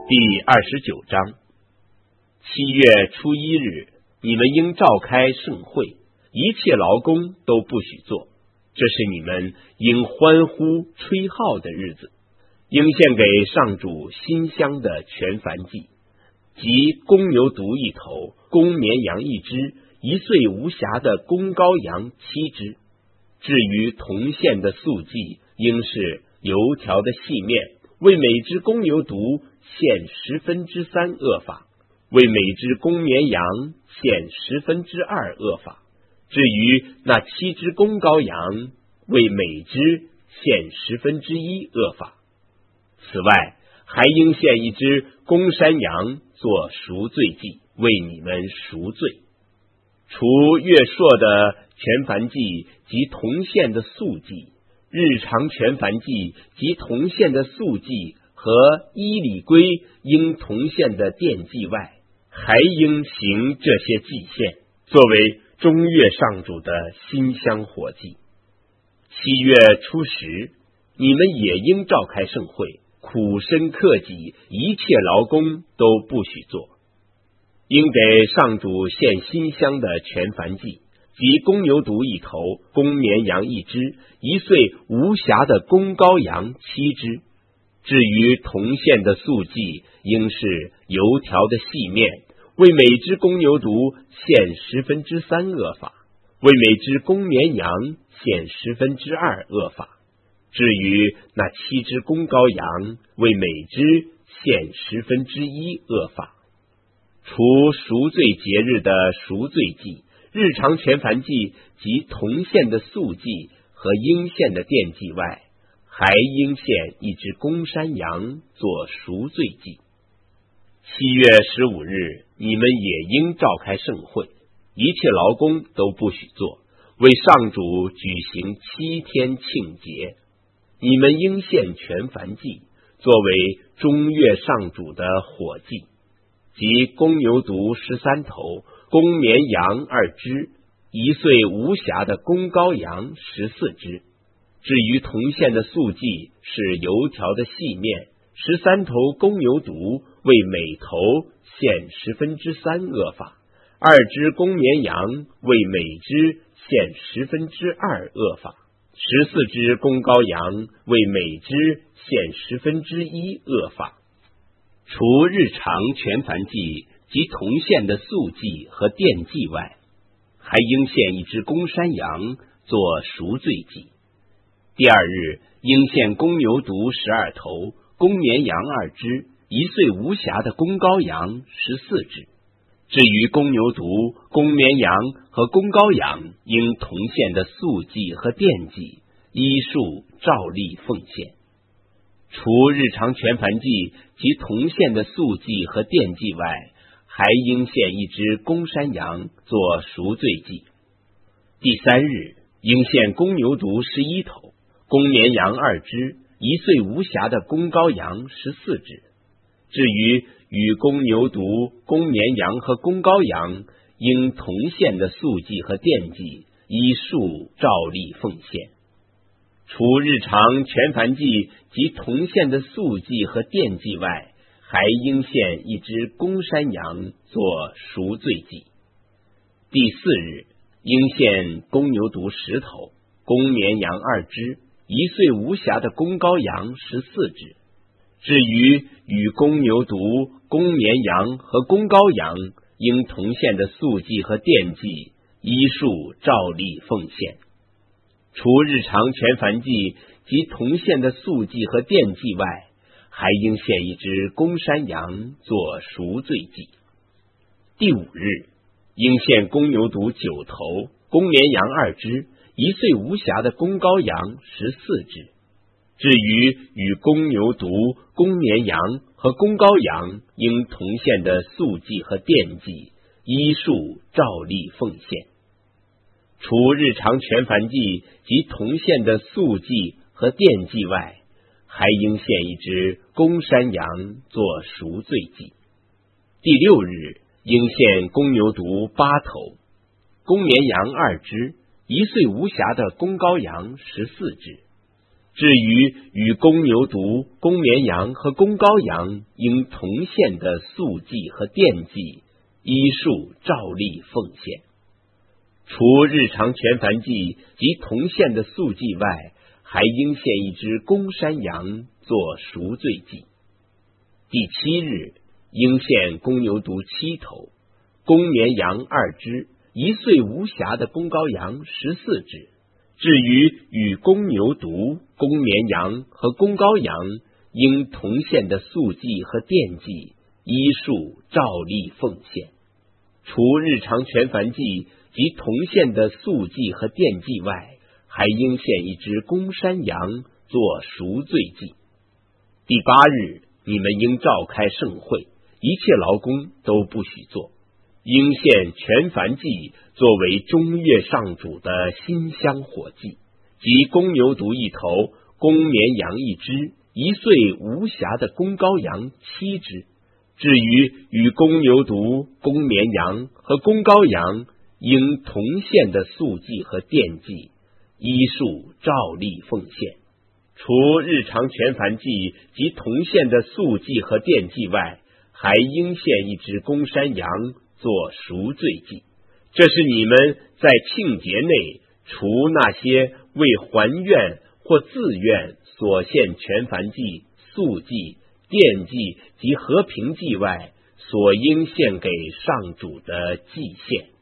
第29章。7月初1日，你们应召开盛会，一切劳工都不许做，这是你们应欢呼吹号的日子。应献给上主馨香的全燔祭，即公牛犊1头，公绵羊1只，1岁无瑕的公羔羊7只。至于同献的素祭，应是油条的细面，为每只公牛犊献3/10厄法，为每只公绵羊献2/10厄法。至于那7只公羔羊，为每只献1/10厄法。此外，还应献1只公山羊做赎罪祭，为你们赎罪。除月朔的全燔祭及同献的素祭，日常全燔祭及同献的素祭和伊里归应同献的奠祭外，还应行这些祭献，作为中月上主的馨香火祭。7月初10，你们也应召开盛会，苦身克己，一切劳工都不许做。应给上主献馨香的全燔祭，即公牛犊1头，公绵羊1只，1岁无瑕的公羔羊7只。至于同献的素祭，应是油条的细面，为每只公牛犊献3/10厄法，为每只公绵羊献2/10厄法。至于那7只公羔羊，为每只献1/10厄法。除赎罪节日的赎罪祭、日常全燔祭及同献的素祭和应献的奠祭外，还应献1只公山羊做赎罪祭。7月15日，你们也应召开盛会，一切劳工都不许做，为上主举行7天庆节。你们应献全燔祭，作为中月上主的火祭，即公牛犊13头，公绵羊2只，1岁无瑕的公羔羊14只。至于同献的素祭，是油条的细面，13头公牛犊，为每头献3/10厄法，2只公绵羊，为每只献2/10厄法，14只公羔羊，为每只献1/10厄法。除日常全燔祭及同献的素祭和奠祭外，还应献1只公山羊做赎罪祭。第2日，应献公牛犊12头，公绵羊2只，1岁无瑕的公羔羊14只。至于公牛犊、公绵羊和公羔羊，应同献的素祭和奠祭，依数照例奉献。除日常全燔祭及同献的素祭和奠祭外，还应献1只公山羊做赎罪祭。第3日，应献公牛犊11头，公绵羊2只，1岁无瑕的公羔羊14只。至于与公牛犊、公绵羊和公羔羊应同献的素祭和奠祭，依数照例奉献。除日常全燔祭及同献的素祭和奠祭外，还应献1只公山羊做赎罪祭。第4日，应献公牛犊10头，公绵羊2只，1岁无瑕的公羔羊14只。至于与公牛犊、公绵羊和公羔羊应同献的素祭和奠祭，依数照例奉献。除日常全燔祭及同献的素祭和奠祭外，还应献1只公山羊做赎罪祭。第5日，应献公牛犊9头，公绵羊2只，1岁无瑕的公羔羊14只。至于与公牛犊、公绵羊和公羔羊应同献的素祭和奠祭，依数照例奉献。除日常全燔祭及同献的素祭和奠祭外，还应献1只公山羊做赎罪祭。第6日，应献公牛犊8头，公绵羊2只，1岁无瑕的公羔羊14只。 至于与公牛犊、公绵羊和公羔羊应同献的素祭和奠祭，依数照例奉献。除日常全燔祭及同献的素祭外，还应献一只公山羊做赎罪祭。第7日，应献公牛犊7头，公绵羊2只，1岁无瑕的公羔羊14只。至于与公牛犊、公绵羊和公羔羊应同献的素祭和奠祭，依数照例奉献。除日常全燔祭及同献的素祭和奠祭外，还应献一只公山羊做赎罪祭。第8日，你们应召开盛会，一切劳工都不许做，应献全燔祭作为中月上主的馨香火祭，即公牛犊1头，公绵羊1只，1岁无瑕的公羔羊7只。至于与公牛犊、公绵羊和公羔羊应同献的素祭和奠祭，依数照例奉献。除日常全燔祭及同献的素祭和奠祭外，还应献一只公山羊做赎罪祭。这是你们在庆节内，除那些为还愿或自愿所献全燔祭、素祭、奠祭及和平祭外，所应献给上主的祭献。